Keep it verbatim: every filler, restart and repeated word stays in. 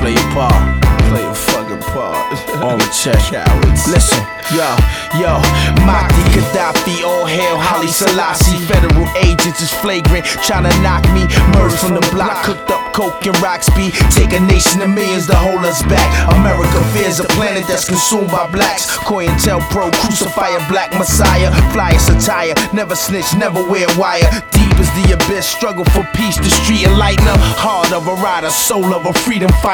Play your part. Play your fucking part. On the check. Cowards. Listen, yo, yo, Mahdi Gaddafi, all hail Haile Selassie. Federal agents is flagrant, tryna knock me. Murder from the block, cooked up coke and rock speed. Take a nation of millions to hold us back. America fears a planet that's consumed by blacks. COINTELPRO, crucify a black messiah. Fly us attire, never snitch, never wear wire. Deep as the abyss, struggle for peace, the street enlightener. Heart of a rider, soul of a freedom fighter.